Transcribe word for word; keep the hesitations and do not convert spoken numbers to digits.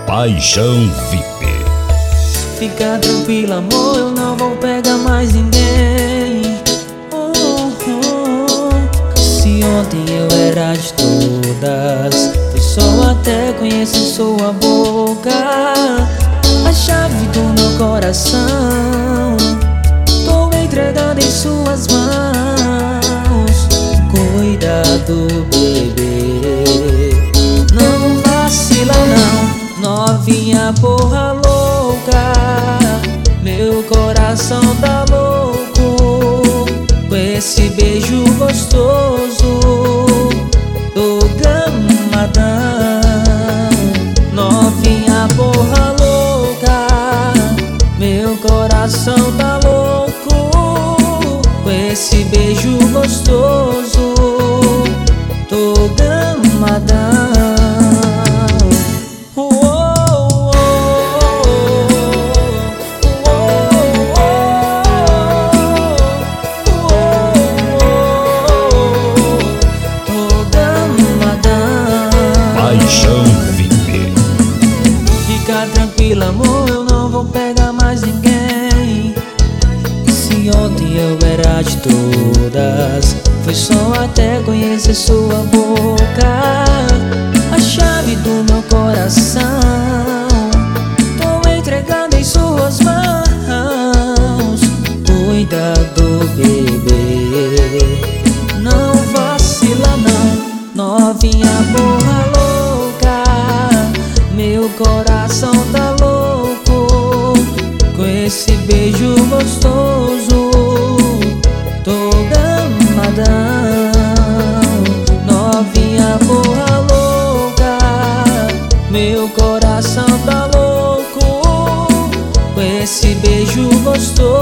Paixão V I P. Fica tranquila, amor, eu não vou pegar mais ninguém. Oh, oh. Se ontem eu era de todas, foi só até conhecer sua boca. A chave do meu coração tô entregando em suas mãos. Cuidado, bebê, não vacila não, novinha porra louca. Meu coração tá louco com esse beijo gostoso. Tô gamadão, novinha porra louca. Meu coração tá louco com esse beijo gostoso. Tô gamadão. Paixão V I P. Fica tranquila, amor, eu não vou pegar mais ninguém. Se ontem eu era de todas, foi só até conhecer sua boca. A chave do meu coração tô entregando em suas mãos. Cuidado, bebê, não vacila não, novinha porra louca. Meu coração tá louco com esse beijo gostoso. Tô gamadão, novinha porra louca. Meu coração tá louco com esse beijo gostoso.